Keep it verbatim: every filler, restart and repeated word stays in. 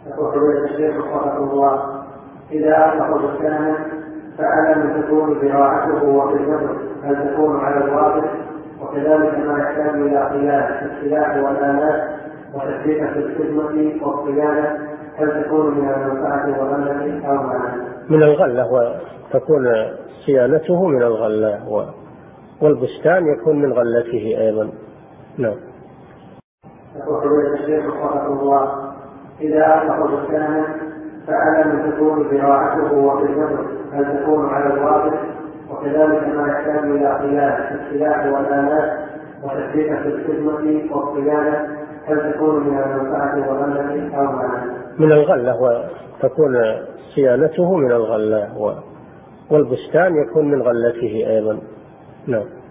يقول الشيخ رحمه الله: إذا أطلق بستانا فعلى من تكون زراعته وخدمته هل تكون على الواقف؟ وكذلك ما يحتاج إلى قيادة السلاح والآلات وتثبيت في الخدمة والصيانة هل تكون من المنفعة والغلة أو معنى؟ من الغلة، وتكون صيانته من الغلة، والبستان يكون من غلته أيضا. نعم. يقول الشيخ رحمه الله: إذا أطلق بستانا فعلى من تكون زراعته وخدمته هل تكون على الواقف؟ وكذلك ما يحتاج إلى قيادة السلاح والآلات وتثبيت في الخدمة والصيانة هل تكون من المنفعة والغلة أو معنى؟ من الغلة، وتكون صيانته من الغلة، والبستان يكون من غلته أيضا. نعم.